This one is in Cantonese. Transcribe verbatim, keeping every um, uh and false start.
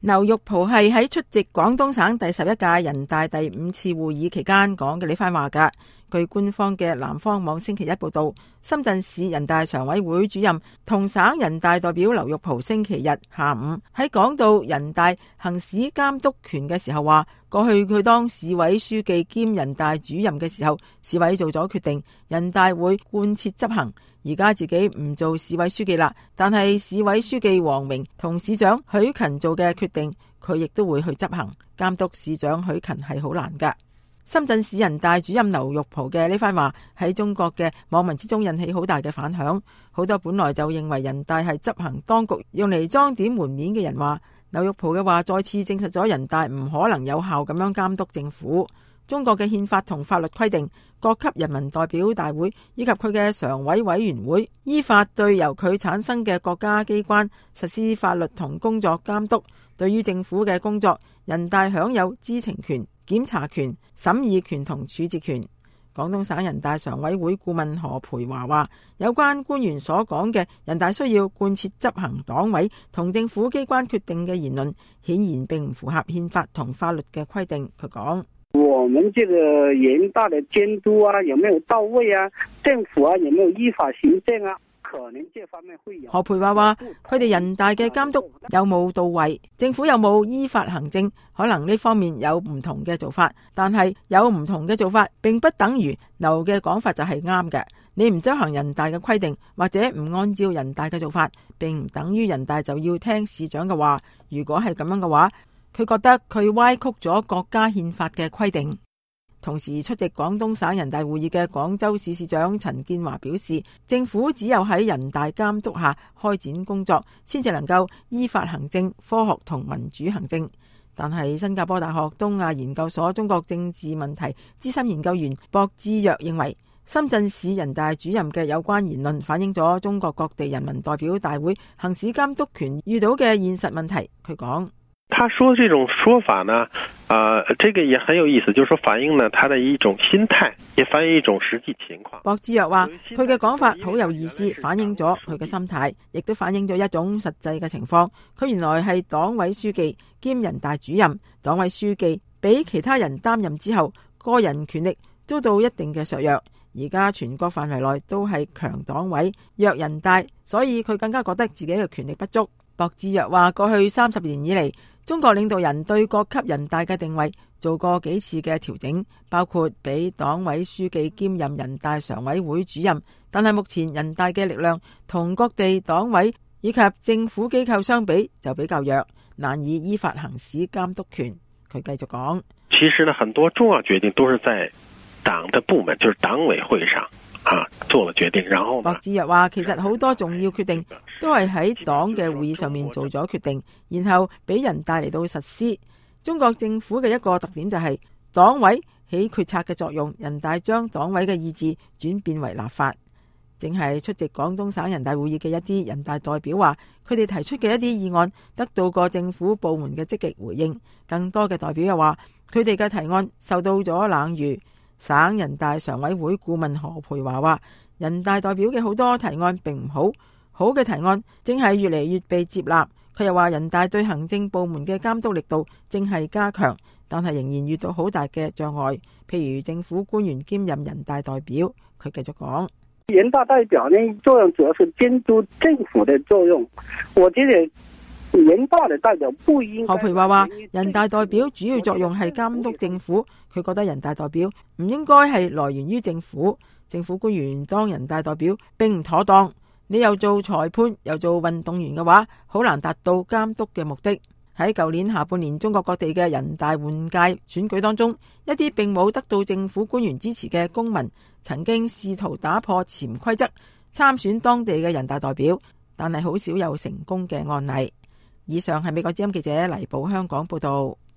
劉玉蒲係喺出席廣東省第十一屆人大第五次會議期間講嘅呢番話㗎。據官方嘅南方網星期一報道，深圳市人大常委會主任同省人大代表劉玉蒲星期日下午喺講到人大行使監督權嘅時候話，過去佢當市委書記兼人大主任嘅時候，市委做咗決定，人大會貫徹執行。而家自己唔做市委書記啦，但係市委書記王明同市長許勤做嘅決定，佢亦都會去執行。監督市長許勤係好難㗎。深圳市人大主任劉玉蒲嘅呢番話喺中國嘅網民之中引起好大嘅反響，好多本來就認為人大係執行當局用嚟裝點門面嘅人話，劉玉蒲嘅話再次證實咗人大唔可能有效咁樣監督政府。中國嘅憲法同法律規定，各級人民代表大會以及佢嘅常委委員會依法對由佢產生嘅國家機關實施法律同工作監督。對於政府嘅工作，人大享有知情權、檢查權、審議權同處置權。廣東省人大常委會顧問何培華話，有關官員所講嘅人大需要貫徹執行黨委同政府機關決定嘅言論，顯然並唔符合憲法同法律嘅規定。佢講， 我們這個人大的監督啊，有沒有到位啊？政府啊，有沒有依法行政啊？可能這方面會有。何培華話，佢哋人大嘅監督有冇到位，政府有冇依法行政，可能呢方面有唔同嘅做法，但係有唔同嘅做法，並不等於劉嘅講法就係啱嘅。你唔執行人大嘅規定，或者唔按照人大嘅做法，並唔等於人大就要聽市長嘅話。如果係咁樣嘅話，佢覺得佢歪曲咗國家憲法嘅規定。同時出席廣東省人大會議嘅廣州市市長陳建華表示，政府只有喺人大監督下開展工作，先至能夠依法行政、科學同民主行政。但係新加坡大學東亞研究所中國政治問題資深研究員薄志若認為，深圳市人大主任嘅有關言論反映咗中國各地人民代表大會行使監督權遇到嘅現實問題。佢講， 他說這種說法呢，啊、呃，這個也很有意思，就是說反映呢他的一種心態，也反映一種實際情況。 薄志若話，佢嘅講法好有意思，反映咗佢嘅心態，亦都反映咗一種實際嘅情況。佢原來係黨委書記兼人大主任，黨委書記俾其他人擔任之後，個人權力遭到一定嘅削弱。而家全國範圍內都係強黨委、弱人大，所以佢更加覺得自己嘅權力不足。薄志若話，過去三十年以嚟，中國領導人對各級人大嘅定位做過幾次嘅調整，包括俾黨委書記兼任人大常委會主任，但係目前人大嘅力量同各地黨委以及政府機構相比就比較弱，難以依法行使監督權。佢繼續講， 其實呢，很多重要決定都是在黨的部門，就是黨委會上啊做了決定，然後薄志若話，其實好多重要決定都係喺黨嘅會議上面做咗決定，然後俾人大嚟到實施。中國政府嘅一個特點就係黨委起決策嘅作用，人大將黨委嘅意志轉變為立法。正係出席廣東省人大會議嘅一啲人大代表話，佢哋提出嘅一啲議案得到過政府部門嘅積極回應。更多嘅代表又話，佢哋嘅提案受到咗冷遇。省人大常委會顧問何培華話，人大代表嘅好多提案並唔好，好嘅提案正係越嚟越被接納。佢又話，人大對行政部門嘅監督力度正係加強，但係仍然遇到好大嘅障礙，譬如政府官員兼任人大代表。佢繼續講， 人大代表呢作用主要是監督政府的作用，我覺得人大的代表不應該。 何培華話，人大代表主要作用係監督政府，佢覺得人大代表唔應該係來源於政府，政府官員當人大代表並唔妥當。你又做裁判又做運動員嘅話，好難達到監督嘅目的。喺舊年下半年，中國各地嘅人大換屆選舉當中，一啲並冇得到政府官員支持嘅公民，曾經試圖打破潛規則參選當地嘅人大代表，但係好少有成功嘅案例。以上係美國之音記者黎寶香港報道。